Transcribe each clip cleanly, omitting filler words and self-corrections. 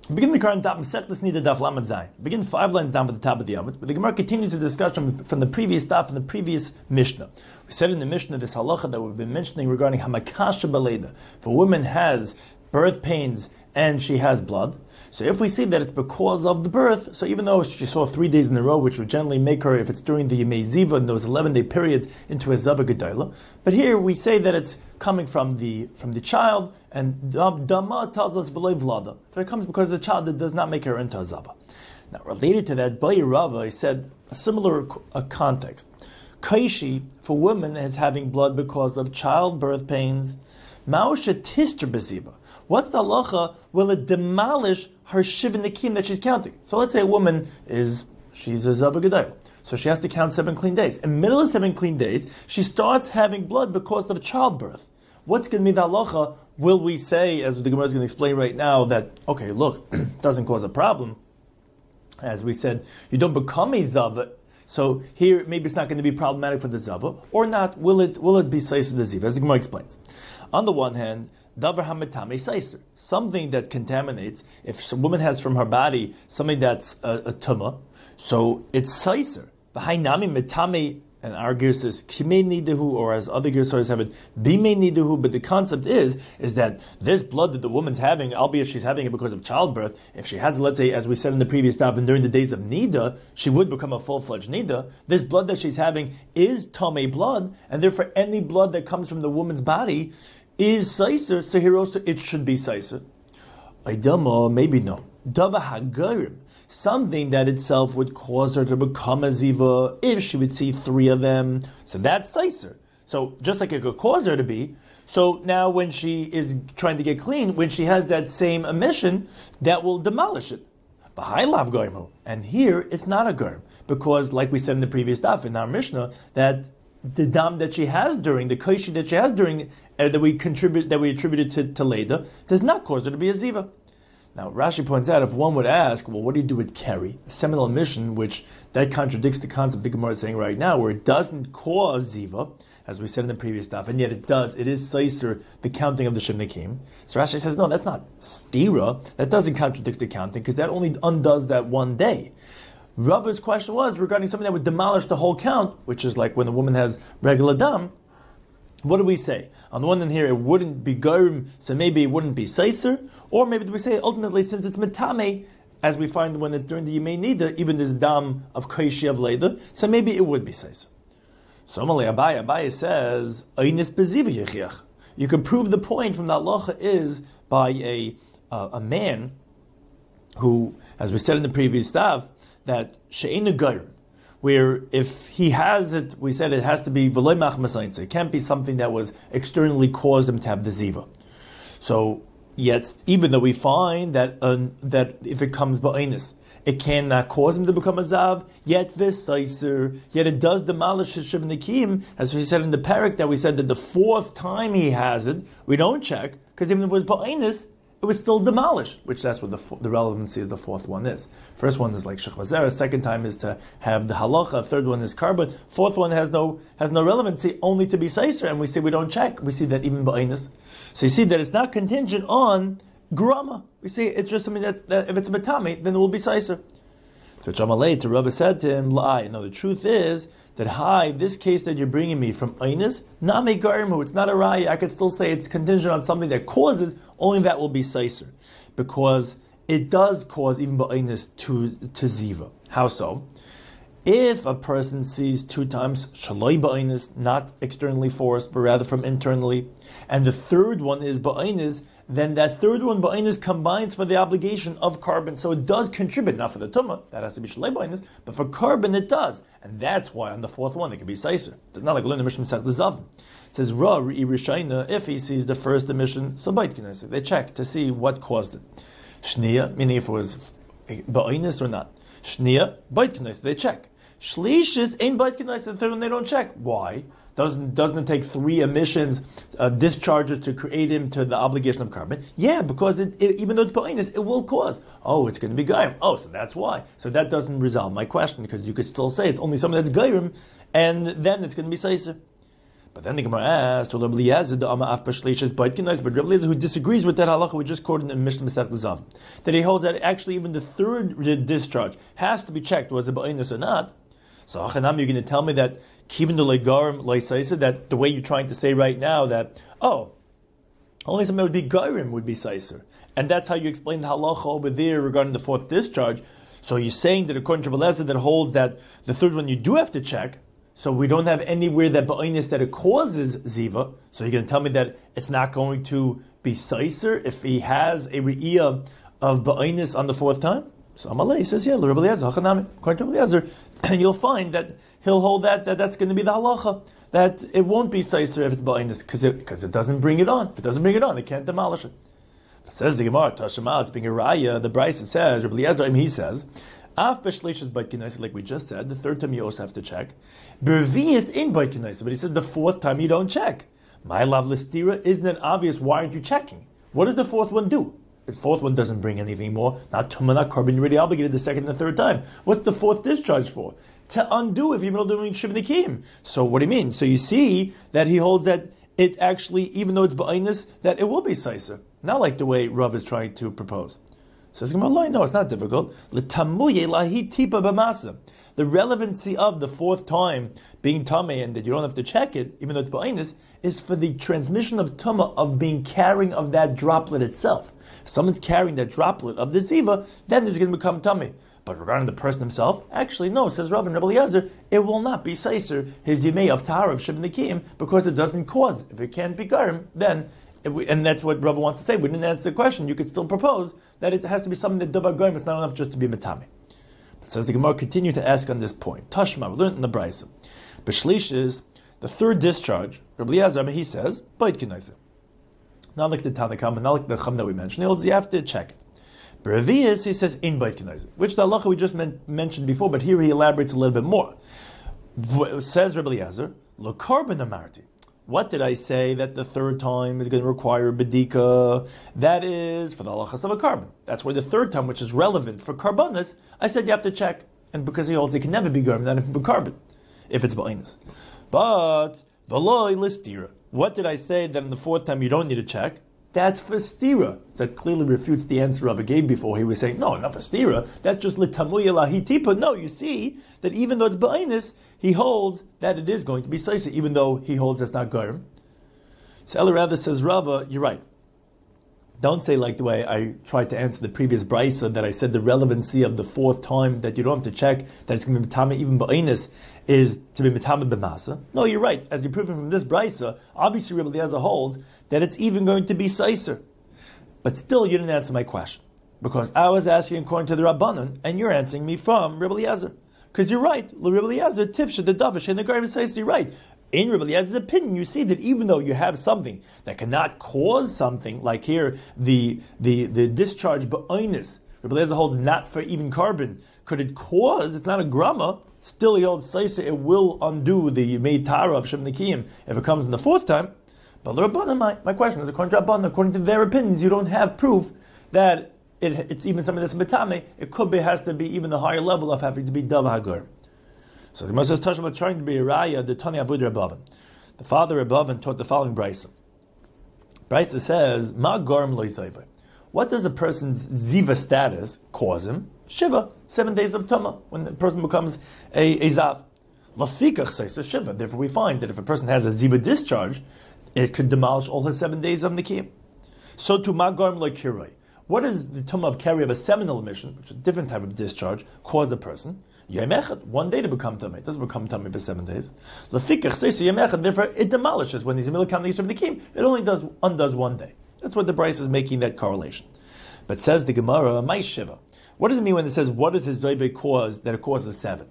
Begin the current daf Masechtas Nida daf Lamed Zayin. Begin 5 lines down at the top of the Amud, but the Gemara continues the discussion from the previous daf and the previous Mishnah. We said in the Mishnah this halacha that we've been mentioning regarding Hamakasha Baleda. If a woman has birth pains and she has blood, so if we see that it's because of the birth, so even though she saw 3 days in a row, which would generally make her, if it's during the Yemei Ziva and those 11-day periods, into a Zava Gedola, but here we say that it's coming from the child, and Dama tells us below Vlada. So it comes because of the child that does not make her into a Zava. Now, related to that, Bayi Rava, I said a similar context. Kaishi, for women, is having blood because of childbirth pains. Mausha Tister Beziva. What's the halacha? Will it demolish her shiv nikim that she's counting? So let's say a woman she's a Zava Gedola. So she has to count 7 clean days. In the middle of 7 clean days, she starts having blood because of childbirth. What's going to be the halacha? Will we say, as the Gemara is going to explain right now, that, okay, look, it doesn't cause a problem. As we said, you don't become a Zava. So here, maybe it's not going to be problematic for the Zava. Or not, will it be Saiser the Ziva, as the Gemara explains. On the one hand, Davar hametame seiser, something that contaminates. If a woman has from her body something that's a tumah, so it's seiser. V'hainami metame, and our gear says kimei nidahu, or as other gear stories have it bimei nidahu. But the concept is that this blood that the woman's having, albeit she's having it because of childbirth, if she has, let's say, as we said in the previous stuff, and during the days of nida, she would become a full-fledged nida. This blood that she's having is tamei blood, and therefore any blood that comes from the woman's body is Saiser, so here also it should be Saiser. Aidama, maybe no. Dava Hagarim, something that itself would cause her to become a Ziva if she would see 3 of them. So that's Saiser. So just like it could cause her to be, so now when she is trying to get clean, when she has that same emission, that will demolish it. B'hailav Goyim. And here it's not a Goyim, because like we said in the previous stuff in our Mishnah, that the dam that she has during, the kaishi that she has during, that we attributed to Leda, does not cause her to be a ziva. Now, Rashi points out, if one would ask, well, what do you do with keri, a seminal emission, which that contradicts the concept the Gemara is saying right now, where it doesn't cause ziva, as we said in the previous stuff, and yet it does. It is seiser, the counting of the shivnikim. So Rashi says, no, that's not stira. That doesn't contradict the counting, because that only undoes that one day. Rava's question was regarding something that would demolish the whole count, which is like when a woman has regular dam. What do we say? On the one hand here, it wouldn't be garim, so maybe it wouldn't be seiser, or maybe do we say ultimately, since it's metame, as we find when it's during the Yemei Nida, even this dam of kaishi of leda, so maybe it would be seiser. So Abaye says, Einis beziva yechiach. You can prove the point from that halacha is by a man who, as we said in the previous stuff, that she'ena garim, where if he has it, we said it has to be v'loy machmasainse. It can't be something that was externally caused him to have the ziva. So, yet, even though we find that if it comes ba'inus, it cannot cause him to become a zav, yet it does demolish his shiv nikim, as we said in the parak that we said that the 4th time he has it, we don't check, because even if it was ba'inus, it was still demolished, which that's what the relevancy of the 4th one is. First one is like Shech Vazera, second time is to have the halacha, third one is carbon, 4th one has no relevancy, only to be seiser, and we say we don't check. We see that even ba'inus. So you see that it's not contingent on grama. We see it's just something that if it's a metame, then it will be seiser. So Chamalei to Rava said to him, La'ai. No, the truth is that this case that you're bringing me from Einis, Name Garimhu, it's not a Raya. I could still say it's contingent on something that causes, only that will be Seiser. Because it does cause even Ba'einis to Ziva. How so? If a person sees 2 times Shaloi Ba'einis, not externally forced, but rather from internally, and the 3rd one is Ba'einis, then that 3rd one, Ba'inus, combines for the obligation of carbon. So it does contribute, not for the tumah, that has to be Shalei Ba'inus, but for carbon it does. And that's why on the 4th one it can be Seiser. It's not like we learn the Mishnah Masech Zav. It says, Ra, Re'i Rishayna, if he sees the first emission, so Bait Knesset. They check to see what caused it. Shnia, meaning if it was Ba'inus or not. Shnia, Bait Knesset, they check. Shlishis ain't Bait Knesset, the 3rd one they don't check. Why? Doesn't it take 3 emissions, discharges to create him to the obligation of carbon? Yeah, because even though it's ba'inus, it will cause. Oh, it's going to be gairim. Oh, so that's why. So that doesn't resolve my question, because you could still say it's only something that's gairim, and then it's going to be seiser. But then the Gemara asked, but Rabbi Eliezer, who disagrees with that halacha we just quoted in Mishnah Masechet Zavim, that he holds that actually even the third discharge has to be checked, was it ba'inus or not. So Hachanam, you're going to tell me that kibin legarim leisaisa, that the way you're trying to say right now that, only something that would be garim would be saiser. And that's how you explain the halacha over there regarding the fourth discharge. So you're saying that according to Rabbi Eliezer that holds that the third one you do have to check, so we don't have anywhere that ba'inus that it causes ziva. So you're going to tell me that it's not going to be saiser if he has a re'iyah of ba'inus on the fourth time? So Amalei says, yeah, Rabbi Eliezer, Hachanami, according to Rabbi Eliezer, and you'll find that he'll hold that that's going to be the halacha, that it won't be saiser if it's ba'inus, because it doesn't bring it on. If it doesn't bring it on, it can't demolish it. It says the Gemara, Tashema, it's being a raya, the Brisa says, Rabbi Eliezer, he says, Af b'shleishes beit k'naisa, like we just said, the third time you also have to check. Bervius in beit k'naisa, but he says the fourth time you don't check. My love listira, isn't it obvious? Why aren't you checking? What does the fourth one do? The fourth one doesn't bring anything more. Not tumah, not carbon. You're already obligated the second and the third time. What's the fourth discharge for? To undo if you're doing shiv nikim. So what do you mean? So you see that he holds that it actually, even though it's ba'inus, that it will be saiser. Not like the way Rav is trying to propose. Says Gemara, no, it's not difficult. The relevancy of the fourth time being tamei and that you don't have to check it, even though it's ba'inus, is for the transmission of tumah of being carrying of that droplet itself. If someone's carrying that droplet of the ziva, then it's going to become tamei. But regarding the person himself, actually no, says Rav and Rabbi Eliezer, it will not be saiser, his yimei of tahara of shiv nikim, because it doesn't cause. If it can't be garim, then and that's what Rabbi wants to say. We didn't answer the question. You could still propose that it has to be something that davar garim. It's not enough just to be metame. But says the Gemara, continue to ask on this point. Tashma, we learned in the Brisa. B'shlish is the third discharge. Rabbi Eliezer, he says, bait k'naisa. Not like the Tanakh, but not like the Chum that we mentioned. He holds you have to check it. B'revius, he says, in bait k'naisa, which the halacha we just mentioned before, but here he elaborates a little bit more. Says Rabbi Eliezer, lo carbon amarti. What did I say that the third time is going to require bedika? That is for the halachas of a carbon. That's why the third time, which is relevant for carbonas, I said you have to check. And because he holds it can never be garmin, not even carbon, if it's ba'inus. But v'loi listira. What did I say that in the fourth time you don't need to check? That's for stira. So that clearly refutes the answer Rava gave before. He was saying, no, not for stira. That's just litamuya lahitipa. No, you see that even though it's ba'inus, he holds that it is going to be saisa, even though he holds that's not garim. So Ella rather says, Rava, you're right. Don't say like the way I tried to answer the previous brisa, that I said the relevancy of the fourth time that you don't have to check, that it's going to be mitame even ba'inus, is to be mitame b'masa. No, you're right. As you're proving from this brisa, obviously Rabbi Eliezer holds that it's even going to be saiser. But still, you didn't answer my question. Because I was asking according to the Rabbanan, and you're answering me from Rabbi Eliezer. Because you're right. Rabbi Eliezer, tifsha, the davish, and the garden says you're right. In Rabbi Eliezer's opinion, you see that even though you have something that cannot cause something, like here, the discharge ba'inus, Rabbi Eliezer holds not for even carbon. Could it cause? It's not a grama. Still, he holds saisa. It will undo the meitara of Shem Nikiyim if it comes in the fourth time. But the Rabbanan, my question is, according to Rabbanan, according to their opinions, you don't have proof that it's even something that's metame. It could be, has to be even the higher level of having to be dav hagur. So the Gemara says, Tashma, trying to be a raya, the Tani Avud Rabbavan. The father Rabbavan taught the following brisa. Brisa says, Ma garm lo yizayva. What does a person's ziva status cause him? Shiva, 7 days of tama, when the person becomes a zav. Lafikach says shiva. Therefore, we find that if a person has a ziva discharge, it could demolish all his 7 days of nikiyim. So to ma garm lo kiroi. What does the tumah of carry of a seminal emission, which is a different type of discharge, cause a person? Yom echad, 1 day to become tamei. It doesn't become tamei for 7 days. Lafikach says yom echad. Therefore, it demolishes when he's a milakam the of the kim. It only undoes 1 day. That's what the Bryce is making that correlation. But says the Gemara, my shiva. What does it mean when it says what does his zoyve cause that it causes 7?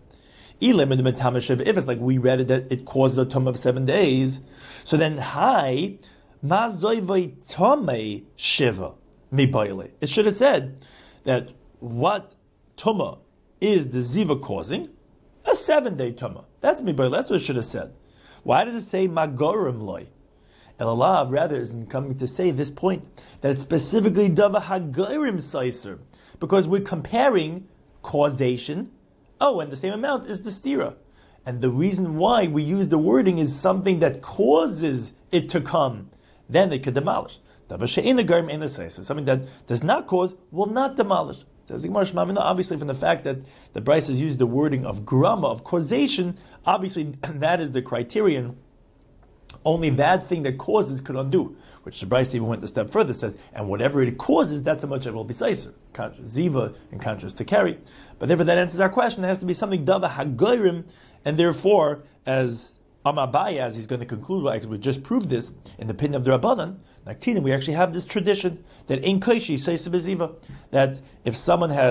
If it's like we read it that it causes a tumah of 7 days, so then hi ma zoyve tamei shiva mi baile. It should have said that what tumah is the ziva causing? A 7-day tumah. That's mi baile. That's what it should have said. Why does it say magorim loy? Elalav rather isn't coming to say this point that it's specifically dava hagorim saiser, because we're comparing causation. Oh, and the same amount is the stira. And the reason why we use the wording is something that causes it to come. Then they could demolish. Something that does not cause will not demolish. Obviously, from the fact that the Bryce has used the wording of grama, of causation, obviously that is the criterion. Only that thing that causes could undo, which the Bryce even went a step further, says, and whatever it causes, that's how much it will be seiser. Ziva, in contrast to carry. But therefore that answers our question. It has to be something dava hagoyrim, and therefore, as Amabaya, as he's going to conclude, because we just proved this in the opinion of the Rabbanan, Naktina, we actually have this tradition that in Kaishi says beziva, that if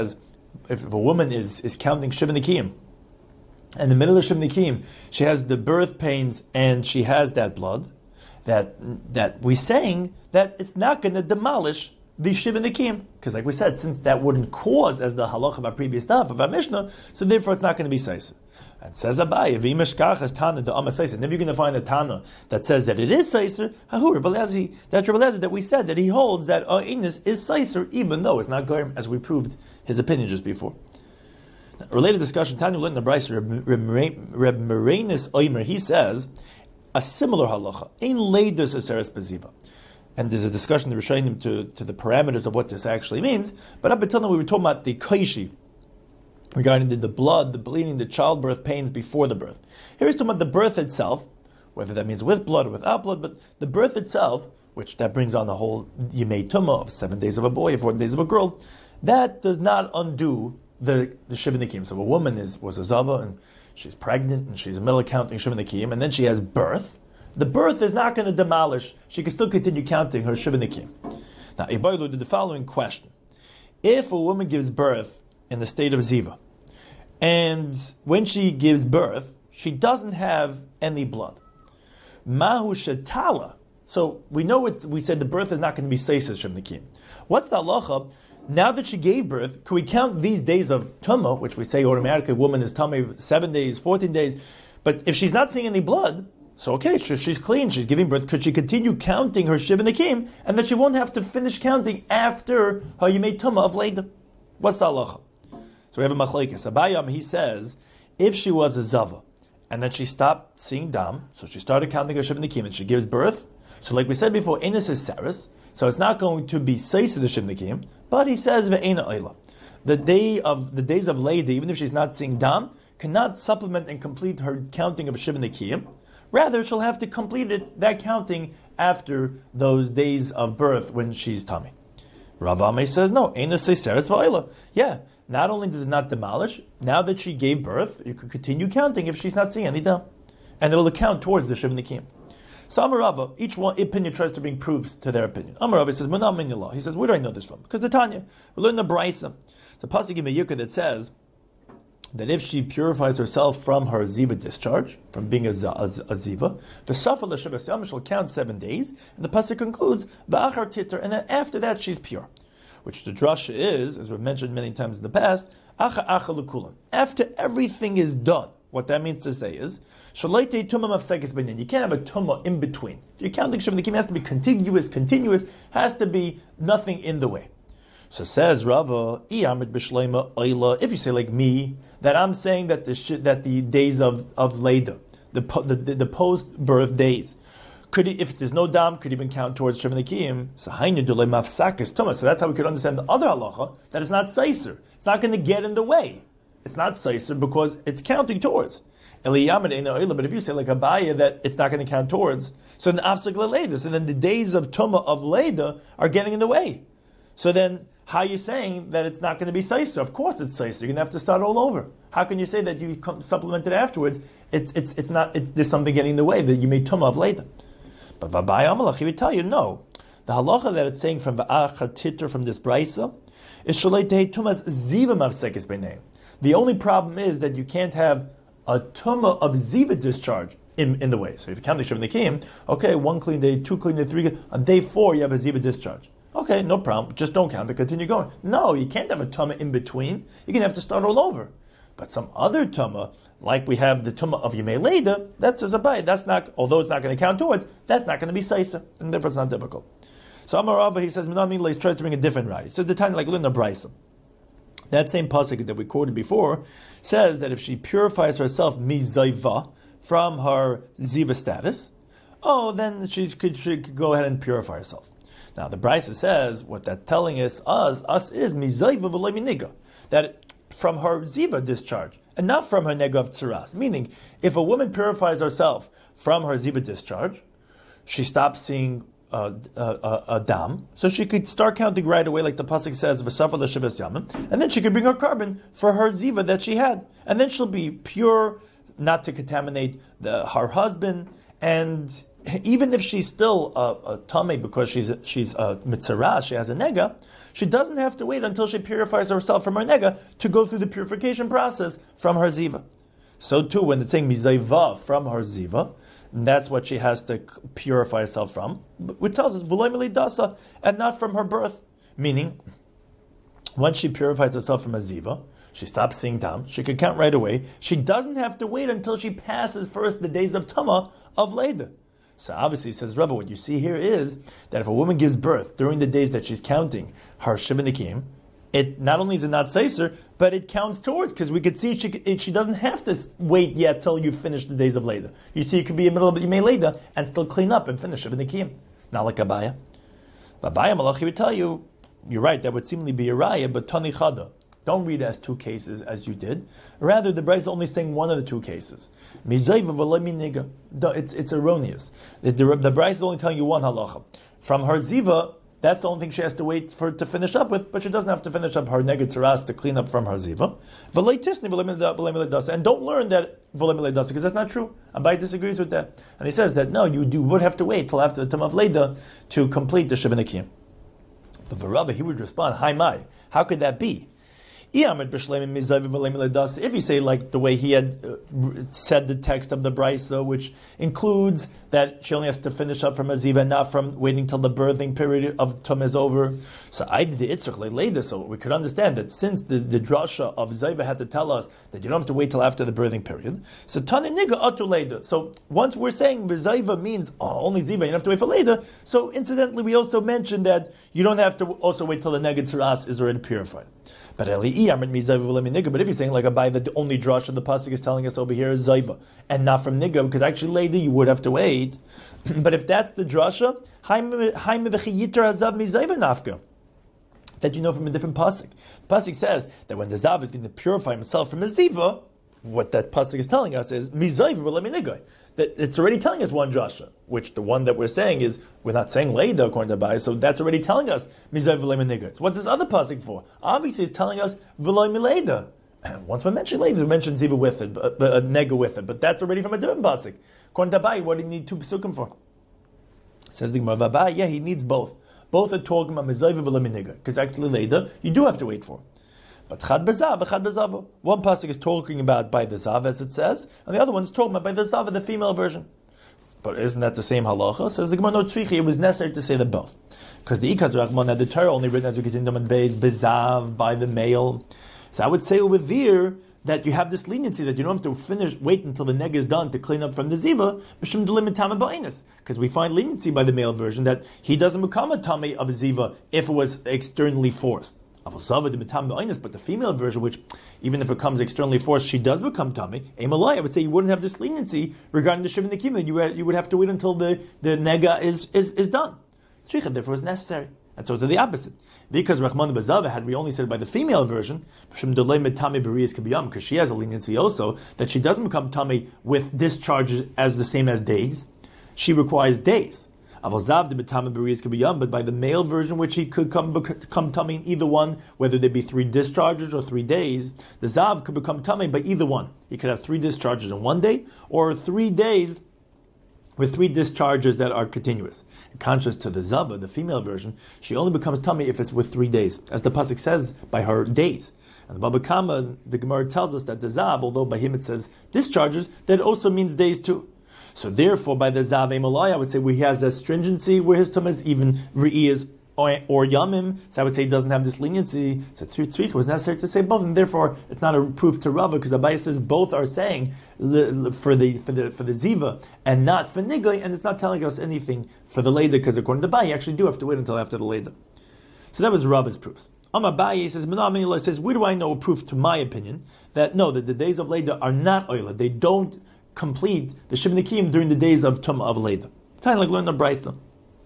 a woman is counting Shiva Nikiyim, and in the middle of Shiva Nikiyim, she has the birth pains and she has that blood, that we're saying that it's not going to demolish the Shiva Nikiyim, because like we said, since that wouldn't cause, as the halach of our previous stuff of our Mishnah, so therefore it's not going to be seiser. And says Abai, Tana the Amma Seiser. Never you're going to find a Tana that says that it is Seiser. That's Rebbe Eliezer that we said that he holds that Inus is Seiser, even though it's not Goyim, as we proved his opinion just before. Now, related discussion, Tanya learned the Bryce Reb Merenis Oimer, he says a similar halacha. Ein leidus aseres beziva. And there's a discussion in the Rishonim to the parameters of what this actually means. But up until now we were talking about the Kaishi, regarding the blood, the bleeding, the childbirth pains before the birth. Here he's talking about the birth itself, whether that means with blood or without blood, but the birth itself, which that brings on the whole Yemei Tumah of 7 days of a boy, 14 days of a girl, that does not undo the Shiva Nikiyim. So a woman was a Zava, and she's pregnant, and she's in the middle of counting Shiva Nikiyim, and then she has birth. The birth is not going to demolish. She can still continue counting her Shiva Nikiyim. Now, Ibaylu did the following question. If a woman gives birth in the state of Ziva, and when she gives birth, she doesn't have any blood. Mahu shetala. So we know we said the birth is not going to be seiser Shiva Nikiyim. What's the halacha? Now that she gave birth, can we count these days of tumah, which we say automatically a woman is tummy 7 days, 14 days, but if she's not seeing any blood, so okay, she's clean, she's giving birth, could she continue counting her Shiva Nikiyim, and that she won't have to finish counting after her Yemei Tumah of Leida? What's the halacha? So we have a machlekes. Abayam, he says, if she was a zava, and then she stopped seeing dam, so she started counting her Shiva Nikiyim, and she gives birth, so like we said before, Enes is Saris, so it's not going to be seis of the Shiva Nikiyim, but he says, ve'ena oila. The days of Leida, even if she's not seeing dam, cannot supplement and complete her counting of Shiva Nikiyim. Rather, she'll have to complete that counting after those days of birth when she's tummy. Rav Ame says, no, Enes Seseres Va'ila. Yeah, not only does it not demolish, now that she gave birth, you could continue counting if she's not seeing any dam. And it'll account towards the Shiva Nikiyim. So Amarava, each one opinion tries to bring proofs to their opinion. Amarava says, Manam Minillah. He says, where do I know this from? Because the Tanya, we learn the Braisa. It's a pasuk in Meyukah that says that if she purifies herself from her ziva discharge, from being a ziva, the Safa L'Shavas Yom shall count 7 days, and the pasuk concludes, V'achar Titer, and then after that she's pure. Which the drasha is, as we've mentioned many times in the past, Acha Acha L'Kulam. After everything is done, what that means to say is, Shalaitei Tumah Mafsekes Beinin. You can't have a Tumah in between. If you're counting Shiva Nikiyim, it has to be continuous, has to be nothing in the way. So says Rava, if you say like me, that I'm saying that the days of Leida, the post-birth days, if there's no dam, could even count towards Shiva Nikiyim. So that's how we could understand the other halacha, that it's not seiser. It's not going to get in the way. It's not seiser because it's counting towards. But if you say like Abaya that it's not going to count towards, so then afsek leida, so then the days of Tumah of Leida are getting in the way. So then, how are you saying that it's not going to be seiser? Of course it's seiser. You're going to have to start all over. How can you say that you supplement it afterwards? It's not. There's something getting in the way that you made Tumah of Leida. But V'abai Amalach, he would tell you, no. The halacha that it's saying from V'achar Titer, from this Braisa, is Shalei Tehei Tumas Ziva Mafsekes B'nei. The only problem is that you can't have a Tumah of Ziva discharge in the way. So if you count the Shiva Nikiyim, okay, 1 clean day, 2 clean day, 3, on day 4 you have a Ziva discharge. Okay, no problem, just don't count it, continue going. No, you can't have a Tumah in between. You're going to have to start all over. But some other Tumah, like we have the Tumah of Yemei Leida, that's a Zabai. That's not, although it's not going to count towards, that's not going to be Seisa, and therefore it's not difficult. So Amar Rava, he says, Minam Leis tries to bring a different right. He says the time like Lina Braisa. That same pasuk that we quoted before says that if she purifies herself mizayva from her ziva status, then she could go ahead and purify herself. Now the Brisa says what that's telling us is mizayva v'lo miniga, that from her ziva discharge and not from her nega of tzuras. Meaning, if a woman purifies herself from her ziva discharge, she stops seeing a dam, so she could start counting right away, like the pasuk says, "V'safa l'shavas yamim," and then she could bring her carbon for her ziva that she had, and then she'll be pure, not to contaminate her husband. And even if she's still a tamei because she's a mitzvah, she has a nega, she doesn't have to wait until she purifies herself from her nega to go through the purification process from her ziva. So too, when it's saying mizayva from her ziva, that's what she has to purify herself from. Which tells us v'lo milidasa, and not from her birth. Meaning, once she purifies herself from a ziva, she stops seeing tam. She can count right away. She doesn't have to wait until she passes first the days of tama of Leda. So obviously, says Rabbi, what you see here is that if a woman gives birth during the days that she's counting her Shivanikim, it not only is it not Seiser, but it counts towards, because we could see she doesn't have to wait yet till you finish the days of Leda. You see, you could be in the middle of Yimei Leda and still clean up and finish Shivanikim. Not like Abaya. Abaya Malachi would tell you, you're right, that would seemingly be a raya, but Tani Chada. Don't read it as two cases as you did. Rather, the Brisa is only saying one of the two cases. It's erroneous. The Brisa is only telling you one halacha. From her ziva, that's the only thing she has to wait for to finish up with, but she doesn't have to finish up her neged tzaras to clean up from her ziva. And don't learn that because that's not true. Abai disagrees with that. And he says that no, you would have to wait till after the Tam of Leda to complete the Shivanikim. But for Rabbi, he would respond, Hi Mai, how could that be? If you say like the way he had said the text of the Brisa, which includes that she only has to finish up from a ziva, not from waiting till the birthing period of Tum is over. So I did the Itzrach Leida, so we could understand that since the drasha of Ziva had to tell us that you don't have to wait till after the birthing period. So Tani Niga Atu Leida. So once we're saying Ziva means only Ziva, you don't have to wait for Leida. So incidentally, we also mentioned that you don't have to also wait till the Neged Tzaras is already purified. But if you're saying like Abai, that the only drasha the pasuk is telling us over here is Zayva, and not from Niga, because actually later you would have to wait. But if that's the drasha, that you know from a different pasuk. The pasuk says that when the Zav is going to purify himself from a Ziva, what that pasuk is telling us is Mizayva. That it's already telling us one drasha, which the one that we're saying is, we're not saying Leida according to Abai, so that's already telling us Mizayv v'lei meniga. So what's this other pasuk for? Obviously it's telling us v'lei mileida. Once we mention Leida, we mention Ziva with it, but nega with it, but that's already from a different pasuk. According to Abai, what do you need two pasukim for? Says the Gemara of Abai, he needs both. Both are talking about Mizayv v'lei meniga, because actually Leida, you do have to wait for. But chad bezav, chad bezava. One pasuk is talking about by the zav, as it says, and the other one is talking about by the zav, the female version. But isn't that the same halacha? Says the Gemara, no tzrichi, it was necessary to say them both. Because the Ikaz Rachman had the Torah only written as we get into them beis, bezav, by the male. So I would say over there that you have this leniency that you don't have to wait until the neg is done to clean up from the ziva, because we find leniency by the male version that he doesn't become a tummy of a ziva if it was externally forced. But the female version, which even if it comes externally forced, she does become tummy. I would say you wouldn't have this leniency regarding the shiv and the kim, that you would have to wait until the nega is done. Tzricha therefore is necessary. And so to the opposite. Because Rahman Bazava, had we only said by the female version, because she has a leniency also, that she doesn't become tummy with discharges as the same as days. She requires days. But by the male version, which he could come tummy in either one, whether they be 3 discharges or 3 days, the Zav could become tummy by either one. He could have 3 discharges in 1 day, or 3 days with 3 discharges that are continuous. In contrast to the Zava, the female version, she only becomes tummy if it's with 3 days, as the pasuk says, by her days. And the Baba Kama, the Gemara tells us that the Zav, although by him it says discharges, that also means days too. So therefore, by the Zav Emalai, I would say he has a stringency where his tum is even Re'iyas or Yamim. So I would say he doesn't have this leniency. So Tzrich was necessary to say both, and therefore it's not a proof to Rava, because Abai says both are saying for the Ziva and not for Nigay, and it's not telling us anything for the Leda, because according to Abai, you actually do have to wait until after the Leda. So that was Rava's proofs. Abaye says, Menamila says, where do I know a proof to my opinion that no, that the days of Leda are not Oila. They don't complete the Shivnikim during the days of Tumah of Leda. Time like learn the Brisa.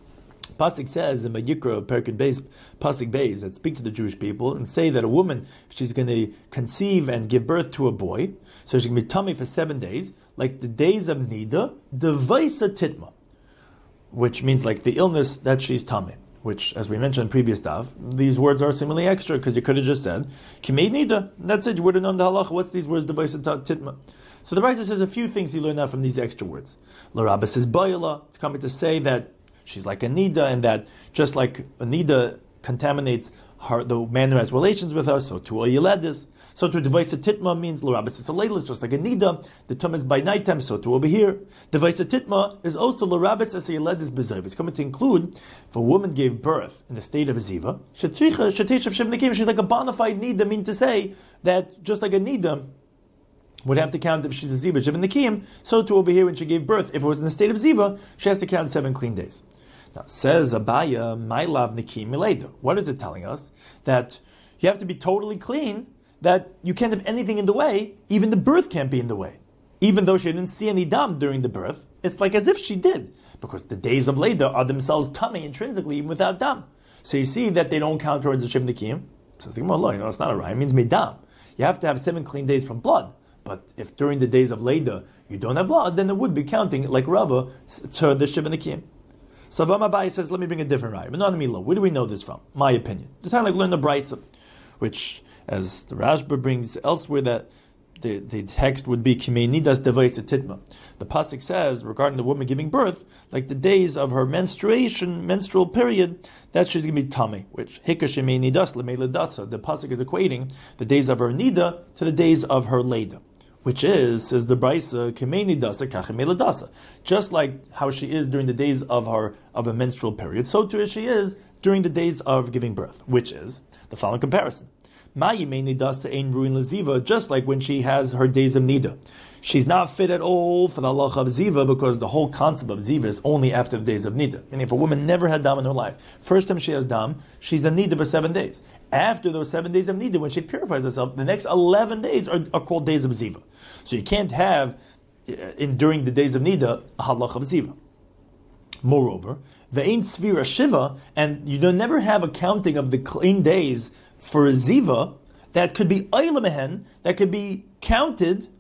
Pasuk says in Vayikra, Perkid Beis, Pasuk Beis, that speak to the Jewish people and say that a woman, if she's going to conceive and give birth to a boy, so she's going to be tummy for 7 days, like the days of Nida, Devaisa Titma, which means like the illness that she's tummy, which, as we mentioned in previous stuff, these words are seemingly extra because you could have just said, Kimei Nida, that's it, you would have known the halacha, what's these words, Devaisa Titma. So the Brisa says a few things you learn out from these extra words. L'Rabba says, Bayala, it's coming to say that she's like a nida, and that just like a nida contaminates her, the man who has relations with her, so to a yeledis. So to devaisa titma means l'rabas is just like a nida. The tum is by nighttime, so to over here. Devaisa titma is also l'rabas as a yeledis bezav. It's coming to include if a woman gave birth in the state of a ziva, she's like a bona fide nida, mean to say that just like a nida would have to count if she's a ziva shiv nikim, so to over here when she gave birth, if it was in the state of ziva, she has to count 7 clean days. Now, says Abaya, my love nikim mileda. What is it telling us? That you have to be totally clean, that you can't have anything in the way, even the birth can't be in the way. Even though she didn't see any dam during the birth, it's like as if she did, because the days of Leda are themselves tummy intrinsically, even without dam. So you see that they don't count towards the Shem Nikim. So it's like, it's not a right, it means medam. You have to have 7 clean days from blood. But if during the days of Leda you don't have blood, then it would be counting like Rava to the Shem Nikim. So Vamabai says, let me bring a different raya. Where do we know this from? My opinion. The time like learn the Brisa, which, as the Rashba brings elsewhere, that the text would be Kimei Nidas Devaisa Titma. The pasuk says regarding the woman giving birth, like the days of her menstrual period, that she's going to be tummy. Which Hika Shemei Nidas Lemei Ledasa. The pasuk is equating the days of her nida to the days of her leda. Which is, says the Brisa, Kimei Nidasa Kachemei Ledasa. Just like how she is during the days of a menstrual period, so too as she is during the days of giving birth, which is the following comparison. Just like when she has her days of nida. She's not fit at all for the halacha of ziva, because the whole concept of ziva is only after the days of nida. And if a woman never had dam in her life, first time she has dam, she's a nida for 7 days. After those 7 days of nida, when she purifies herself, the next 11 days are called days of ziva. So you can't have, during the days of nida, a halacha of ziva. Moreover, the ain't svira shiva, and you don't never have a counting of the clean days for ziva that could be ayla that could be counted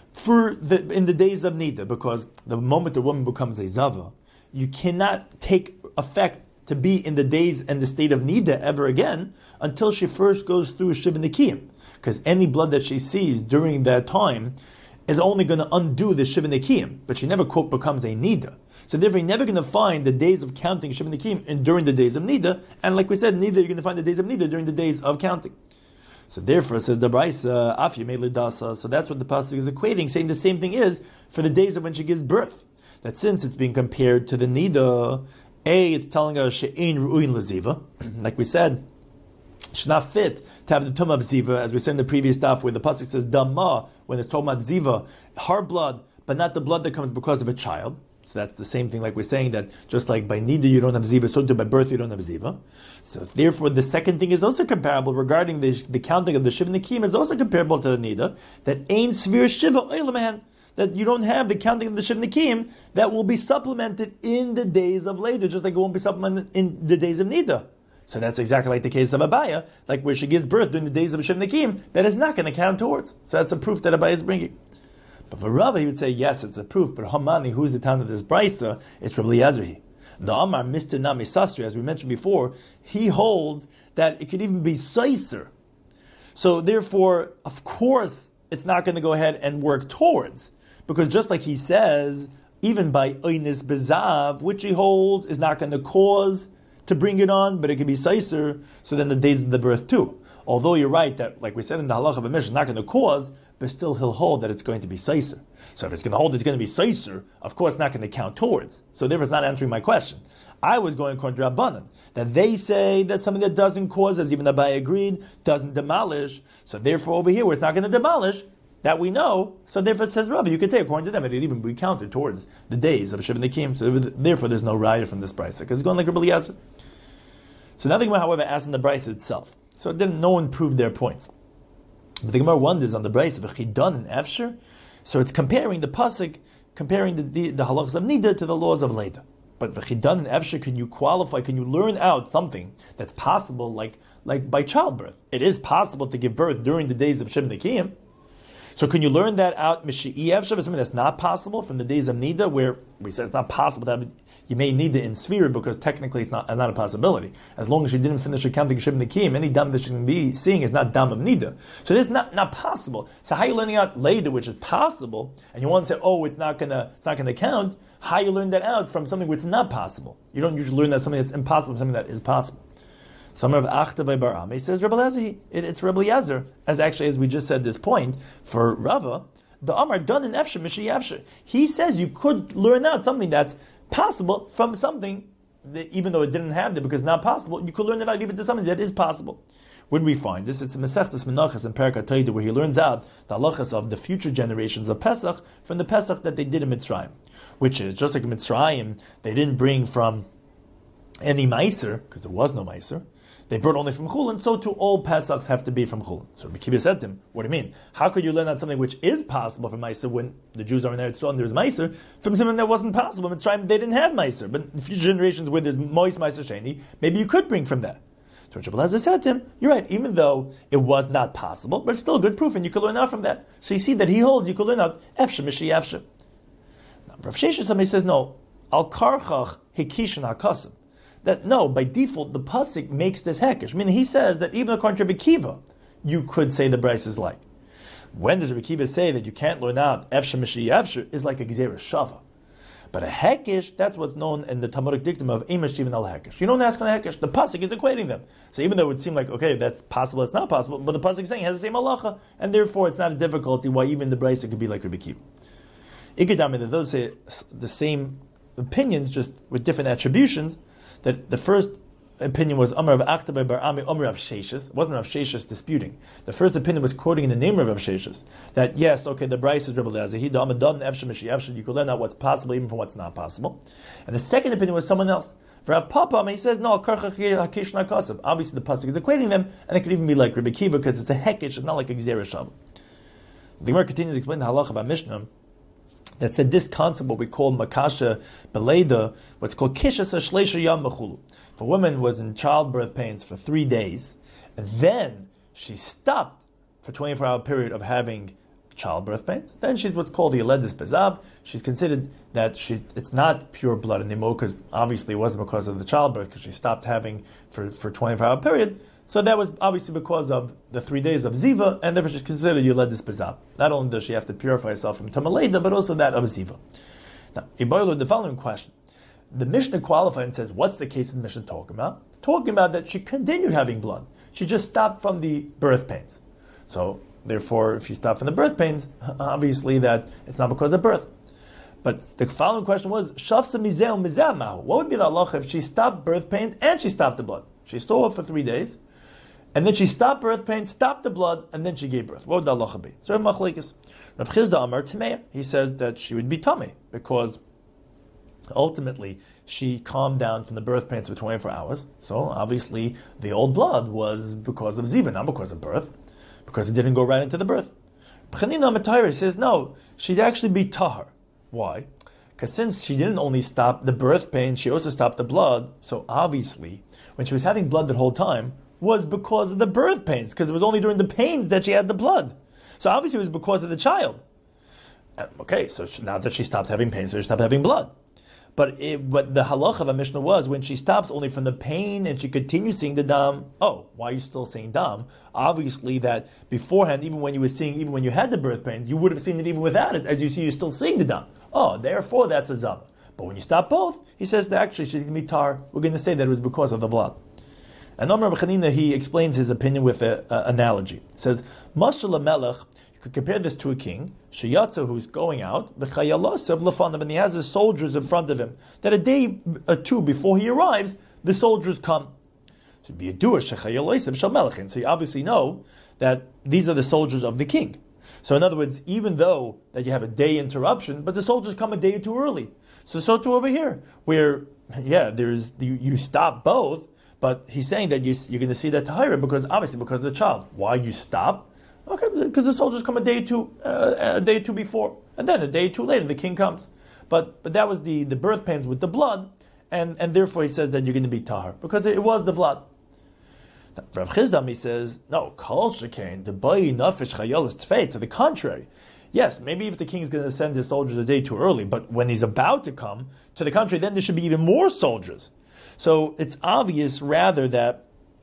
in the days of nida, because the moment the woman becomes a zava, you cannot take effect to be in the days and the state of nida ever again until she first goes through shiva nikiyim, because any blood that she sees during that time is only going to undo the shiva nikiyim, but she never quote becomes a nida. So therefore, you're never going to find the days of counting Shiva Nikim during the days of Nida. And like we said, neither you're going to find the days of Nida during the days of counting. So therefore, says the Brisa, Af Yemei Lidasa. So that's what the pasuk is equating, saying the same thing is for the days of when she gives birth. That since it's being compared to the Nida, it's telling us She'ein Ru'in L'Ziva. Like we said, she's not fit to have the Tumah of Ziva, as we said in the previous stuff, where the pasuk says Dama, when it's talking about Ziva, her blood, but not the blood that comes because of a child. So that's the same thing, like we're saying, that just like by nida you don't have ziva, so too by birth you don't have ziva. So therefore the second thing is also comparable regarding the counting of the shiva nikim is also comparable to the nida, that ain svir shiva oilamahan, that you don't have the counting of the shiva nikim that will be supplemented in the days of later, just like it won't be supplemented in the days of nida. So that's exactly like the case of Abaya, like where she gives birth during the days of shiva nikim, that is not going to count towards. So that's a proof that Abaya is bringing. But for Rava, he would say, yes, it's a proof, but Hamani, who's the town of this Brisa, it's Rabbi Eliezer. The Amar, Mr. Nami Sasri, as we mentioned before, he holds that it could even be Saiser. So therefore, of course, it's not going to go ahead and work towards, because just like he says, even by Oynis Bezav, which he holds is not going to cause to bring it on, but it could be Saiser, so then the days of the birth too. Although you're right that, like we said in the Halach of a Mishnah, it's not going to cause, but still he'll hold that it's going to be Saiser. So if it's going to hold it's going to be Saiser, of course it's not going to count towards. So therefore it's not answering my question. I was going according to Rabbanan, that they say that something that doesn't cause, as even Abai agreed, doesn't demolish. So therefore over here where it's not going to demolish, that we know, so therefore it says Rabbi, you could say according to them it would even be counted towards the days of Shiva Nikim. So therefore there's no raya from this Brisa, because it's going like Rabbi Eliezer. So now the Gemara, however, asks in the Brisa itself. So no one proved their points. But the Gemara wonders on the Bryce of Chidan and Efsher. So it's comparing the pasuk, comparing the halachas of Nida to the laws of Leda. But Chidan and Efsher, can you qualify? Can you learn out something that's possible, like by childbirth? It is possible to give birth during the days of Shem Nekiyim. So can you learn that out, Mishi'i Efsher, something that's not possible from the days of Nida, where we said it's not possible to have it. You may need it in Sphira because technically it's not a possibility. As long as she didn't finish accounting Shem Nekiyim, any dam that she's going to be seeing is not dam of Nida. So this is not possible. So how are you learning out Leda, which is possible, and you want to say, oh, it's not gonna count? How you learn that out from something which is not possible? You don't usually learn that something that's impossible from something that is possible. Some of Achtavai Bar Ami says Rebbe Eliezer. It's Rebbe Eliezer, as we just said this point for Rava. The Amar done in Efsher Mishi Efsher. He says you could learn out something that's possible from something that, even though it didn't have it because it's not possible, you could learn it out even to something that is possible. When we find this, it's Masechtas Menachos in Perek HaTorah, where he learns out the halachas of the future generations of Pesach from the Pesach that they did in Mitzrayim, which is just like in Mitzrayim, they didn't bring from any Meiser because there was no Meiser. They brought only from Chulin, so too all Pesachs have to be from Chulin. So Rabbi Kiva said to him, what do you mean? How could you learn out something which is possible from Meiser when the Jews are in Eretz Yisrael and there's Meiser, from something that wasn't possible? In Mitzrayim, they didn't have Meiser, but in future generations where there's Mois Meiser Sheni, maybe you could bring from that. So Rabbi Eliezer said to him, you're right, even though it was not possible, but it's still a good proof, and you could learn out from that. So you see that he holds, you could learn out Efshe Mishi Efshe. Now, Rav Sheshes, somebody says, no, Al Karchach Hekishin HaKasim. That no, by default, the pasuk makes this hekesh. I mean, he says that even according to Rabbi Kiva, you could say the Bryce is like. When does Rabbi Kiva say that you can't learn out Efshe Mishi Efshe is like a Gezerah Shava? But a hekesh, that's what's known in the Talmudic dictum of Eimesh Shivin al hekesh. You don't ask on a hekesh. The pasuk is equating them. So even though it would seem like, okay, that's possible, it's not possible, but the pasuk is saying it has the same halacha, and therefore it's not a difficulty why even the Bryce could be like Rabbi Kiva. Ikadami, that those say the same opinions, just with different attributions. That the first opinion was Amar of Achtavai Bar Ami, Amar of Sheshes. It wasn't Rav Sheshes disputing. The first opinion was quoting in the name of Rav Sheshes. That yes, okay, the Bryce is Rebbe Eliezer. He da'amadan Efshe Mishi Efshe. You could learn out what's possible even from what's not possible. And the second opinion was someone else. For Rav Papa, he says no. Obviously, the pasuk is equating them, and it could even be like Rabbi Kiva because it's a hekesh. It's not like a Gezerah Shabbat. The Gemara continues to explain the halacha of our Mishnah that said this concept, what we call makasha beleda, what's called kishas shleisha yam mechulu. If a woman was in childbirth pains for 3 days, and then she stopped for 24-hour period of having childbirth pains, then she's what's called the Yeledis Bezav. She's considered that it's not pure blood anymore, because obviously it wasn't because of the childbirth, because she stopped having for 24-hour period. So that was obviously because of the 3 days of Ziva, and therefore she's considered Yeledis Bezav. Not only does she have to purify herself from Tamaleda, but also that of Ziva. Now, the following question. The Mishnah qualified and says, what's the case of the Mishnah talking about? It's talking about that she continued having blood. She just stopped from the birth pains. So, therefore, if you stop from the birth pains, obviously that it's not because of birth. But the following question was, Shafsa mizeh mizeh mahu. What would be the halacha if she stopped birth pains and she stopped the blood? She stole it for 3 days, and then she stopped birth pains, stopped the blood, and then she gave birth. What would the halacha be? So Rav Machlekes. Rav Chizda Amar Tameya. He says that she would be tamei because ultimately she calmed down from the birth pains for 24 hours. So obviously the old blood was because of Ziva, not because of birth, because it didn't go right into the birth. Chanina Matayra says no, she'd actually be tahar. Why? Because since she didn't only stop the birth pain, she also stopped the blood. So obviously, when she was having blood that whole time, was because of the birth pains, because it was only during the pains that she had the blood. So obviously it was because of the child. Okay, so now that she stopped having pain, so she stopped having blood. But the halacha of a Mishnah was when she stops only from the pain and she continues seeing the dam. Oh, why are you still seeing dam? Obviously, that beforehand, even when you had the birth pain, you would have seen it even without it. As you see, you're still seeing the dam. Oh, therefore, that's a zava. But when you stop both, he says that actually she's going to be tar. We're going to say that it was because of the blood. And Amar B'Chanina, he explains his opinion with an analogy. He says, Mashal Melech, you could compare this to a king, Sheyatza, who's going out, B'Chayalasav L'fanav, and he has his soldiers in front of him, that a day or two before he arrives, the soldiers come. So be a doer, Shechayalasav Shal Melech. And so you obviously know that these are the soldiers of the king. So in other words, even though that you have a day interruption, but the soldiers come a day or two early. So too over here, where, you stop both, But he's saying that you're going to see that tahira because of the child. Why you stop? Okay, because the soldiers come a day or two before, and then a day or two later the king comes. But that was the birth pains with the blood, and therefore he says that you're going to be tahar because it was the vlad. Rav Chizdam, he says, no, kol shekain the bayi nafish chayil is tfei. To the contrary, yes, maybe if the king is going to send his soldiers a day too early, but when he's about to come, to the contrary, then there should be even more soldiers. So it's obvious, rather, that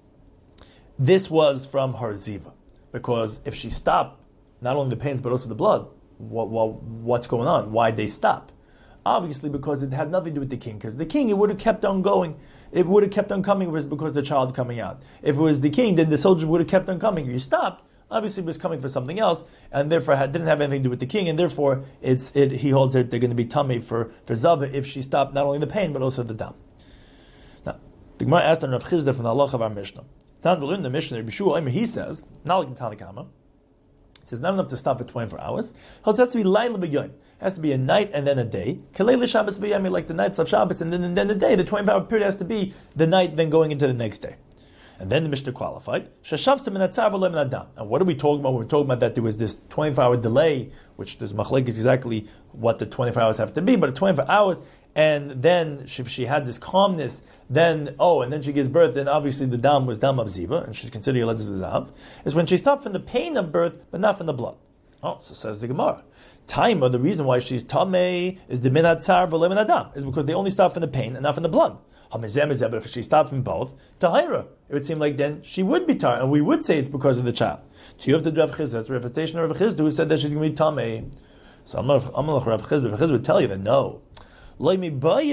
this was from her ziva, because if she stopped, not only the pains but also the blood, what's going on? Why'd they stop? Obviously, because it had nothing to do with the king. Because the king, it would have kept on going. It would have kept on coming because the child coming out. If it was the king, then the soldiers would have kept on coming. You stopped. Obviously, it was coming for something else, and therefore didn't have anything to do with the king. And therefore, he holds that they're going to be tummy for Zava if she stopped not only the pain but also the dam. Now, the Gemara asked on Rav Chizda from the halach of our Mishnah. Tan in the Mishnah, he says, not like in Tanakama, it says not enough to stop at 24 hours. It has to be Laila b'yom. It has to be a night and then a day. Kalei Shabbos b'yami, like the nights of Shabbos, and then the day. The 24-hour period has to be the night, then going into the next day. And then the Mishnah qualified. And what are we talking about? We're talking about that there was this 24-hour delay, which there's machlek is exactly what the 24 hours have to be, but 24 hours, and then if she had this calmness, and then she gives birth, then obviously the dam was dam of ziva, and she's considered Yoledes B'Zahav, is when she stopped from the pain of birth, but not from the blood. So says the Gemara. Taima, the reason why she's tamei is the minat tzar v'le min adam, is because they only stop from the pain and not from the blood. But if she stopped from both, tahira, it would seem like then she would be tar, and we would say it's because of the child. To you have to Rav Chizda, that's a refutation of Rav Chizda, who said that she's going to be tamei. So Amalach Rav Chizda would tell you that no. No, we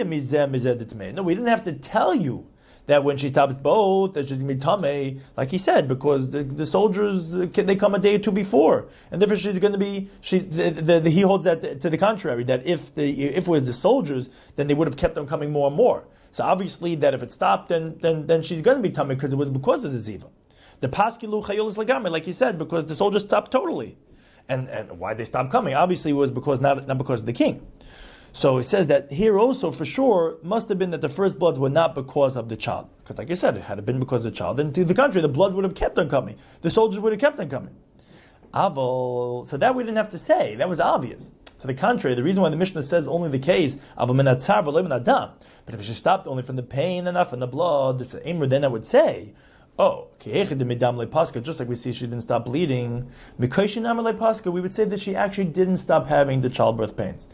didn't have to tell you that when she stops both, that she's going to be tamei, like he said, because the soldiers, they come a day or two before, and therefore she's going to be. He holds that to the contrary, that if it was the soldiers, then they would have kept on coming more and more. So obviously, that if it stopped, then she's going to be tamei because it was because of the ziva. The paskilu chayolis lagame, like he said, because the soldiers stopped totally, and why they stopped coming? Obviously, it was because not because of the king. So it says that here also, for sure, must have been that the first bloods were not because of the child. Because like I said, it had been because of the child, then to the contrary, the blood would have kept on coming. The soldiers would have kept on coming. Avol, so that we didn't have to say. That was obvious. To the contrary, the reason why the Mishnah says only the case of a menatzar v'lo min adam, but if she stopped only from the pain and not from the blood, there's an Amr, then I would say, just like we see she didn't stop bleeding, we would say that she actually didn't stop having the childbirth pains.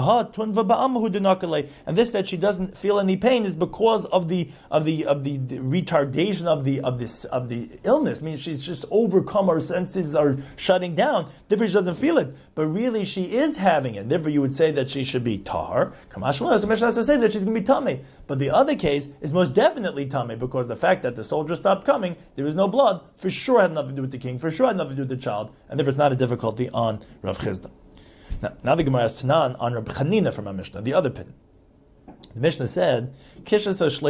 And this, that she doesn't feel any pain, is because of the retardation of the illness. I mean, she's just overcome, her senses are shutting down. Therefore, she doesn't feel it. But really, she is having it. Therefore, you would say that she should be tahar. So the Mishnah has to say that she's going to be tamei. But the other case is most definitely tamei, because the fact that the soldier stopped coming, there was no blood, for sure had nothing to do with the king, for sure had nothing to do with the child, and therefore it's not a difficulty on Rav Chizda. Now the Gemara has Tanan on Rav Chanina from our Mishnah, the other pin. The Mishnah said, if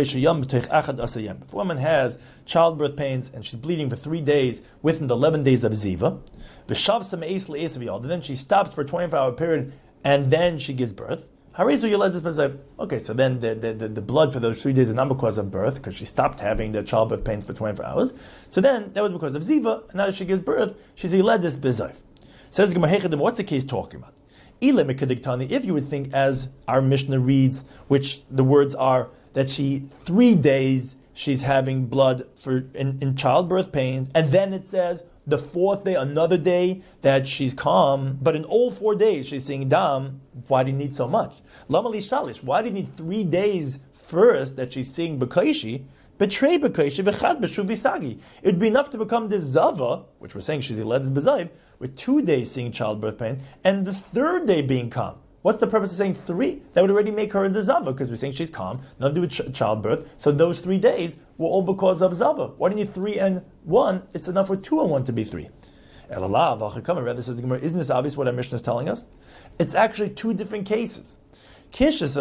a woman has childbirth pains and she's bleeding for 3 days within the 11 days of Ziva, then she stops for a 24-hour period and then she gives birth. Okay, so then the blood for those 3 days are not because of birth, because she stopped having the childbirth pains for 24 hours. So then that was because of Ziva, and now that she gives birth, she's Yoledes B'Zav. Says Gemara, what's the case talking about? If you would think, as our Mishnah reads, which the words are that 3 days she's having blood in childbirth pains, and then it says the 4th day, another day that she's calm, but in all 4 days she's seeing dam. Why do you need so much? Lamali shalish. Why do you need 3 days first that she's seeing bekaishi? Betray bekaishi bechad b'shu bisagi. It would be enough to become the zava, which we're saying she's Yoledes B'Zav, with 2 days seeing childbirth pain, and the 3rd day being calm. What's the purpose of saying 3? That would already make her in the Zava, because we're saying she's calm, nothing to do with childbirth. So those 3 days were all because of Zava. Why do you need 3 and 1? It's enough for 2 and 1 to be 3. Rather, says the Gemara, isn't this obvious what our Mishnah is telling us? It's actually 2 different cases. This is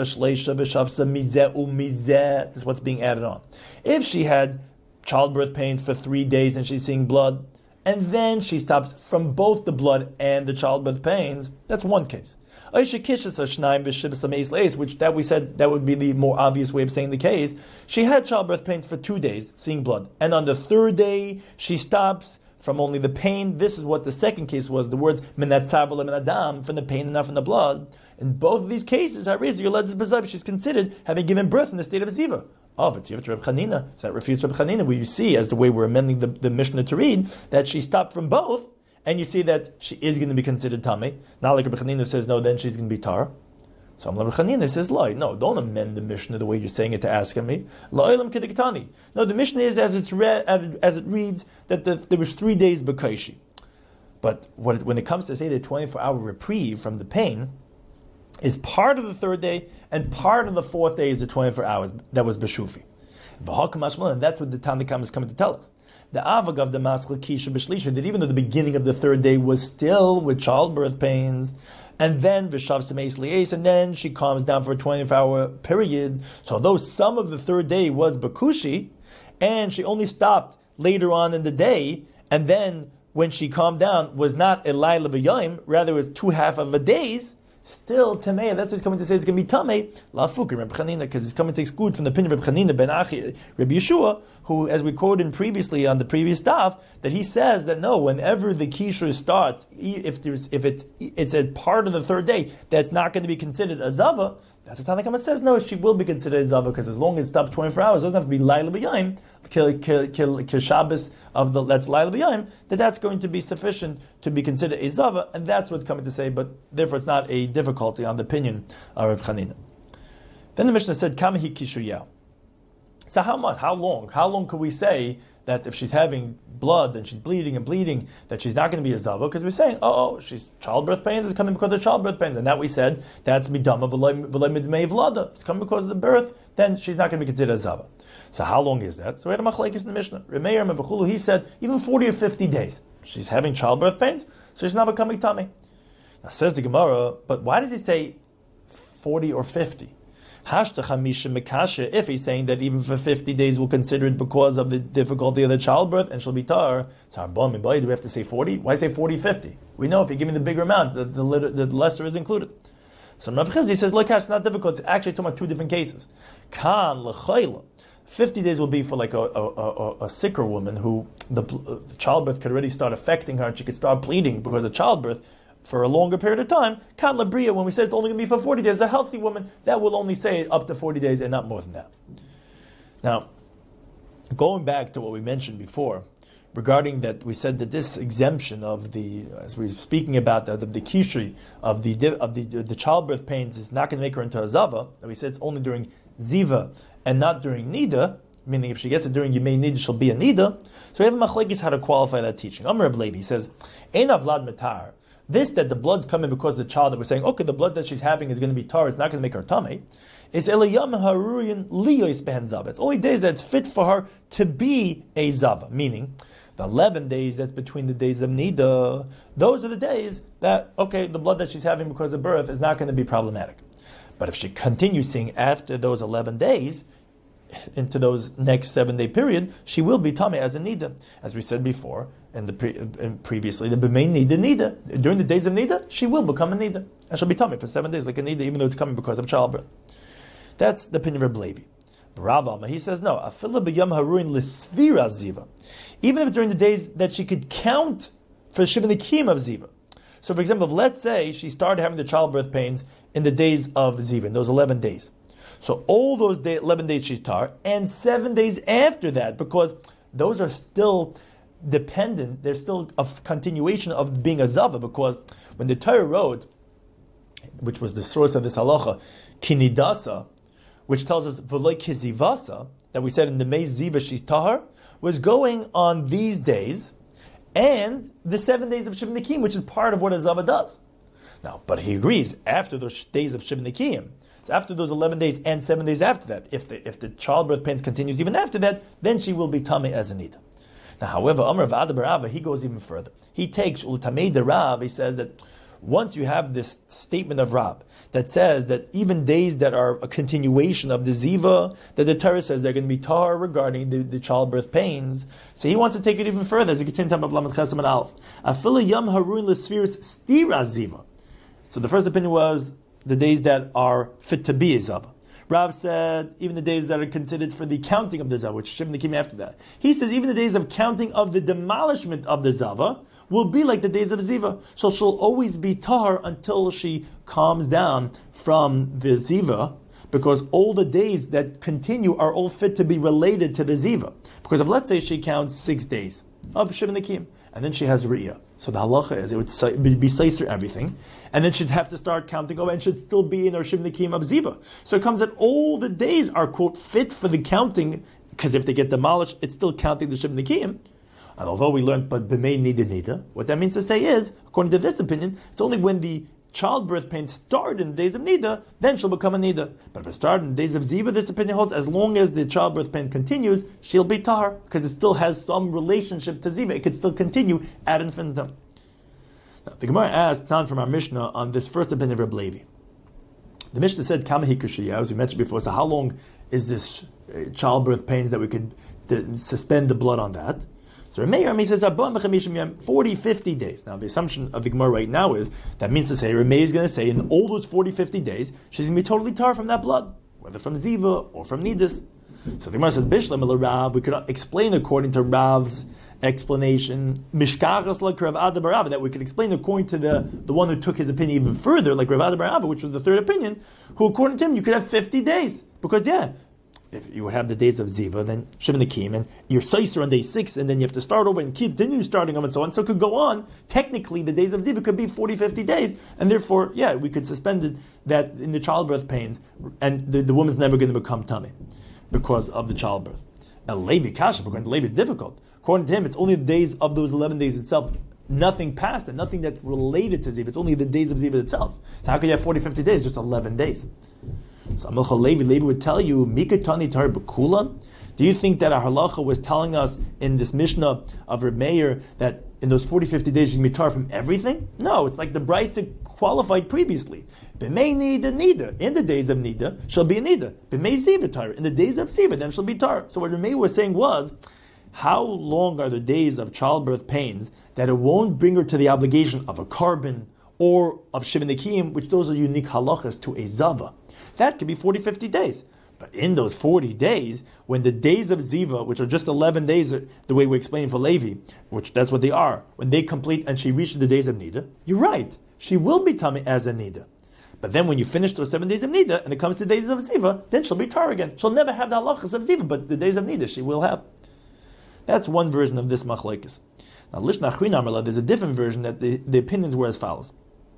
what's being added on. If she had childbirth pains for 3 days and she's seeing blood, and then she stops from both the blood and the childbirth pains, that's one case. Which that we said that would be the more obvious way of saying the case. She had childbirth pains for 2 days, seeing blood. And on the third day, she stops from only the pain. This is what the second case was, the words minatzav minadam, from the pain and not from the blood. In both of these cases, she's considered having given birth in the state of a ziva. But you have to Reb Chanina, so that refutes Reb Chanina, where you see, as the way we're amending the Mishnah to read, that she stopped from both, and you see that she is going to be considered tamei. Not like Reb Chanina says, no, then she's going to be tar. So Reb Chanina says, no, don't amend the Mishnah the way you're saying it to ask me. No, the Mishnah is as it reads, that there was 3 days b'kaishi. But when it comes to say the 24-hour reprieve from the pain, is part of the third day, and part of the fourth day is the 24 hours that was Beshufi. And that's what the Tanakhama is coming to tell us. The Avag of the Maschel Kisha B'shlisha, that even though the beginning of the third day was still with childbirth pains, and then B'shav Semeis Li'es, and then she calms down for a 24-hour period. So although some of the third day was Bakushi, and she only stopped later on in the day, and then when she calmed down was not a Laila V'yayim, rather it was 2 half of a days, still Tamei, that's what he's coming to say, it's going to be Tamei, La Fuki, Reb Chanina, because he's coming to exclude from the opinion of Reb Chanina ben Achi, Reb Yeshua, who, as we quoted previously on the previous daf, that he says that no, whenever the Kishur starts, if it's a part of the third day, that's not going to be considered a Zava. That's what Tanakhama says. No, she will be considered a Zava, because as long as it stops 24 hours, it doesn't have to be Laila B'yayim, Kil Shabbos of that's Laila B'yayim, that's going to be sufficient to be considered a Zava, and that's what's coming to say, but therefore it's not a difficulty on the opinion of Reb Chanina. Then the Mishnah said, Kamahi Kishuyah. So how much? How long? How long could we say that if she's having blood and she's bleeding, that she's not going to be a zava? Because we're saying, she's childbirth pains is coming because of childbirth pains, and that we said that's midama v'loy midmei vlada. It's coming because of the birth. Then she's not going to be considered a zava. So how long is that? So we had a machlekes in the Mishnah. Remeir Mebechulu, he said even 40 or 50 days. She's having childbirth pains, so she's not becoming tummy. Now says the Gemara, but why does he say 40 or 50? If he's saying that even for 50 days we'll consider it because of the difficulty of the childbirth and she'll be tar, do we have to say 40? Why say 40, 50? We know if you're giving the bigger amount, the lesser is included. So Rav Chizdi says, look, it's not difficult. It's actually talking about 2 different cases. 50 days will be for like a sicker woman who the childbirth could already start affecting her and she could start bleeding because of childbirth for a longer period of time. Kan Labriya, when we said it's only going to be for 40 days, a healthy woman, that will only say up to 40 days and not more than that. Now, going back to what we mentioned before, regarding that, we said that this exemption of the, as we were speaking about the kishri of the childbirth pains is not going to make her into a zava. And we said it's only during ziva and not during nida, meaning if she gets it during yemei nida, she'll be a nida. So we have a machlekes how to qualify that teaching. Amar Reb Levi says, Ein avlad metar. This, that the blood's coming because of the child, that we're saying, okay, the blood that she's having is going to be tar, it's not going to make her tummy, is eliyam haruyin liyos behen zava. It's only days that's fit for her to be a zava, meaning the 11 days that's between the days of nida, those are the days that, okay, the blood that she's having because of birth is not going to be problematic. But if she continues seeing after those 11 days, into those next 7-day period, she will be tummy as a nida. As we said before, previously, the b'mei nida. During the days of nida, she will become a nida. And she'll be tummy for 7 days like a nida, even though it's coming because of childbirth. That's the opinion of Reb Levi. Rav Alma, he says, no, afila b'yam haruin l'svira ziva. Even if during the days that she could count for shivanikim of ziva. So for example, let's say she started having the childbirth pains in the days of ziva, in those 11 days. So all those 11 days she's tar, and 7 days after that, because those are still dependent, they're still a continuation of being a zava, because when the Torah wrote, which was the source of this halacha, kinidasa, which tells us v'loy kizivasa, that we said in the Mei Ziva she's tahar, was going on these days, and the 7 days of Shiv Nikim, which is part of what a zava does. Now, but he agrees, after those days of Shiv Nikim, so after those 11 days and 7 days after that, if the childbirth pains continues even after that, then she will be tamei as a nida. Now, however, Amar of Adabarava, he goes even further. He takes ultamei de Rav. He says that once you have this statement of Rab that says that even days that are a continuation of the Ziva, that the Torah says they're going to be tar regarding the childbirth pains. So he wants to take it even further as we continue to talk about Lamed Chesam and Aleph. Afila Yom Harun L'Sfiris Stira Ziva. So the first opinion was the days that are fit to be a Zava. Rav said even the days that are considered for the counting of the Zava, which Shimon came after that. He says even the days of counting of the demolishment of the Zava will be like the days of Ziva. So she'll always be tahar until she calms down from the Ziva, because all the days that continue are all fit to be related to the Ziva. Because if, let's say, she counts 6 days of Shimon Akim, and then she has Riyah. So the halacha is it would be Seiser everything, and then she'd have to start counting over, and should still be in her Shimon Akim of Ziva. So it comes that all the days are, quote, fit for the counting, because if they get demolished, it's still counting the Shimon Akim. And although we learned, but b'mei nida, what that means to say is, according to this opinion, it's only when the childbirth pain start in the days of nida, then she'll become a nida. But if it started in the days of ziva, this opinion holds as long as the childbirth pain continues, she'll be tahar, because it still has some relationship to ziva. It could still continue ad infinitum. Now, the Gemara asked Tan from our Mishnah on this first opinion of Reb Levi. The Mishnah said, Kamahi Kushiyah, as we mentioned before, so how long is this childbirth pains that we could suspend the blood on that? So Rameh says 40, 50 days. Now the assumption of the Gemara right now is that means to say Rameh is going to say in all those 40, 50 days she's going to be totally tar from that blood, whether from Ziva or from Nidus. So the Gemara said Bishlam el Rav. We could explain according to Rav's explanation Mishkachas like Rav Ada bar Abba, that we could explain according to the one who took his opinion even further, like Rav Ada bar Abba, which was the third opinion, who according to him you could have 50 days because if you would have the days of Ziva, then Shimon Akim, and you're Seiser on day 6, and then you have to start over and continue starting them and so on. So it could go on. Technically, the days of Ziva could be 40, 50 days, and therefore, we could suspend it that in the childbirth pains, and the woman's never going to become tummy because of the childbirth. And Levi Kasha, according to Levi, it's difficult. According to him, it's only the days of those 11 days itself. Nothing past it, nothing that's related to Ziva. It's only the days of Ziva itself. So how could you have 40, 50 days? Just 11 days. So Amilcha Levi would tell you, Mikatani Tar Bekula. Do you think that our halacha was telling us in this Mishnah of Reb Meir that in those 40, 50 days she's mitar from everything? No, it's like the Brisa qualified previously. B'mei nida. In the days of nida, she'll be a nida. B'mei ziva tar. In the days of ziva, then she'll be tar. So what Reb Meir was saying was, how long are the days of childbirth pains that it won't bring her to the obligation of a carbon or of Shimon Akim, which those are unique halachas to a zava? That could be 40, 50 days. But in those 40 days, when the days of Ziva, which are just 11 days, the way we explain for Levi, which that's what they are, when they complete and she reaches the days of Nida, you're right. She will be tummy as a Nida. But then when you finish those 7 days of Nida, and it comes to the days of Ziva, then she'll be tar again. She'll never have the halachas of Ziva, but the days of Nida she will have. That's one version of this machlekes. Now, Lishna Achrin Amrla, there's a different version that the opinions were as follows.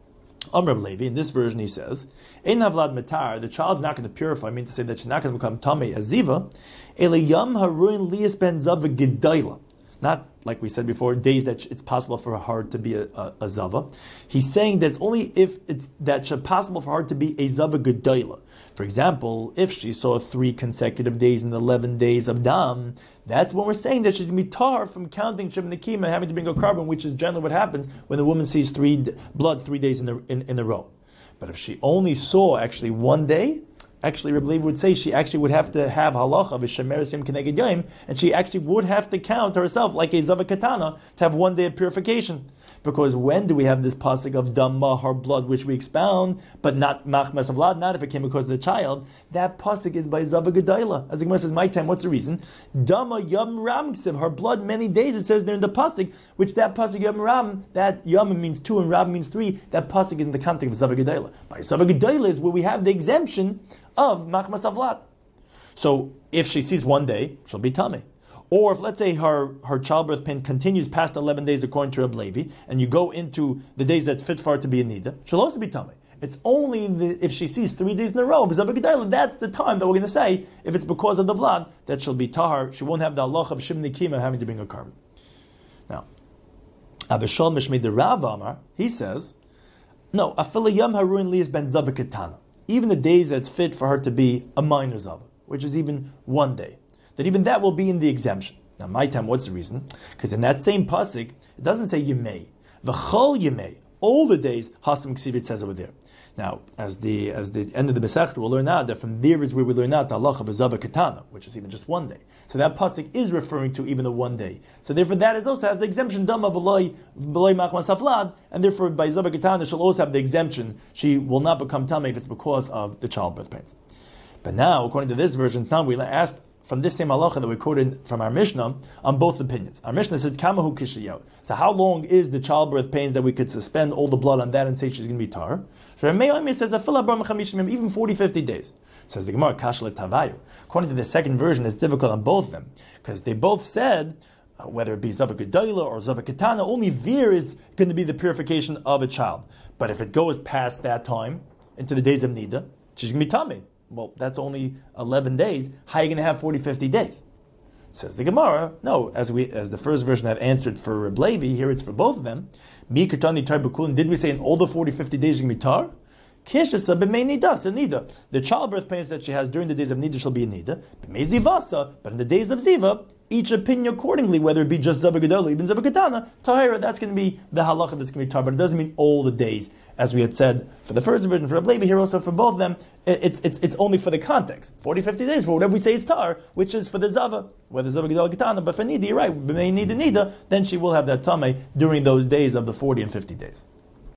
Amr Levi, in this version, he says, Ein havlad metar, the child's not going to purify, I mean to say that she's not going to become tummy as ziva, ele yam haruin lias ben zava gedayla. Not, like we said before, days that it's possible for her to be a zava. He's saying that it's only if it's possible for her to be a zava gedayla. For example, if she saw 3 consecutive days and 11 days of dam, that's when we're saying that she's mitar from counting Shimon Akim and having to bring a carbon, which is generally what happens when the woman sees blood 3 days in a row. But if she only saw actually 1 day, actually Reb Levi would say she actually would have to have halacha of a shemeres yom keneged yom, and she actually would have to count herself like a zava katana to have 1 day of purification. Because when do we have this pasuk of dam mahar, blood, which we expound, but not machmas of vlad, not if it came because of the child? That pasuk is by zava gedayla. As the Gemara says, my time, what's the reason? Dama yam ram ksiv, her blood many days, it says there in the pasuk, which that pasuk yam ram, that yam means 2 and ram means 3, that pasuk is in the context of zava gedayla. By zava gedayla is where we have the exemption of machmas of vlad. So if she sees 1 day, she'll be tummy. Or if, let's say, her childbirth pain continues past 11 days according to Reb Levi, and you go into the days that's fit for her to be a nida, she'll also be tummy. It's only if she sees 3 days in a row, that's the time that we're going to say, if it's because of the vlad, that she'll be tahar. She won't have the halach of Shimon Akim having to bring a carbon. Now, Abishal Mishmei the Rav Amar, he says, no, afila yam haruin liyas ben zava ketana. Even the days that's fit for her to be a minor zava, which is even 1 day, that even that will be in the exemption. Now, my time, what's the reason? Because in that same pasuk, it doesn't say you may. V'chol you may. all the days, Hasam Ksiv, it says over there. Now, as the end of the Masechta, we'll learn out that from there is where we learn out the halacha of Zava Katana, which is even just one day. So that pasuk is referring to even the one day. So therefore, that is also has the exemption dama v'loy machmas saflad, and therefore by Zava Katana she'll also have the exemption. She will not become tamei if it's because of the childbirth pains. But now, according to this version, now we asked from this same halacha that we quoted from our Mishnah on both opinions. Our Mishnah says, Kamahu Kishiyot. So how long is the childbirth pains that we could suspend all the blood on that and say she's going to be tar? So Rameir says, even 40, 50 days. Says the Gemara, Kashlet Tavayu. According to the second version, it's difficult on both of them. Because they both said, whether it be Zava Gedola or Zava Katana, only there is going to be the purification of a child. But if it goes past that time, into the days of Nida, she's going to be tamei. Well, that's only 11 days. How are you going to have 40, 50 days? Says the Gemara, no, as the first version had answered for Reb Levi, here it's for both of them. Mi Katani Tar B'Kulin, did we say in all the 40, 50 days you're going to be tar? Kishasa b'mei nidas, a nida. The childbirth pains that she has during the days of nida shall be a nida. B'mei zivasa, but in the days of ziva, each opinion accordingly, whether it be just Zava Gedola, even Zava Katana, tahira, that's going to be the halacha that's going to be tar, but it doesn't mean all the days, as we had said for the first version, for Reb Levi, here also for both of them, it's only for the context. 40, 50 days, for whatever we say is tar, which is for the Zava, whether Zava Gedola Katana, but for nida, you're right, b'mei nida, then she will have that tamei during those days of the 40 and 50 days.